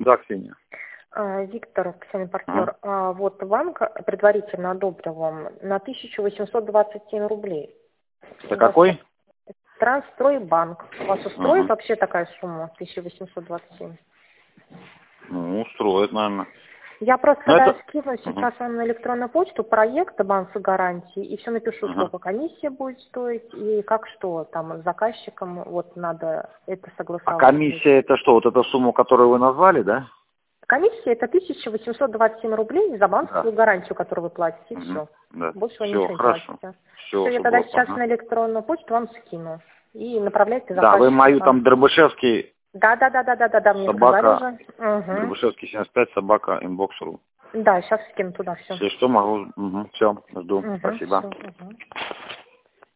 Да, Ксения. Виктор, Ксения, партнер, вот банк предварительно одобрил вам на 1827 рублей. Это какой? Трансстройбанк. Вас устроит вообще такая сумма, 1827? Ну, устроит, наверное. Я просто Но когда это... скину сейчас вам на электронную почту проект банка гарантии, и все напишу, сколько комиссия будет стоить, и как что, там, с заказчиком, вот надо это А согласовать. комиссия это что? Вот эта сумма, которую вы назвали, да? Комиссия это 1827 рублей за банковскую гарантию, которую вы платите, и все. Да. Больше вы Все, ничего не хорошо. платите. Все, Я тогда сейчас на электронную почту вам скину. И направляйте заказчика. Да, вы мою там Дробышевский, Да, мне сказали собака, уже. Угу. Дробышевский 75, собака, inbox.ru. Да, сейчас скину туда все. Если что, могу... Все, жду. Спасибо. Всё,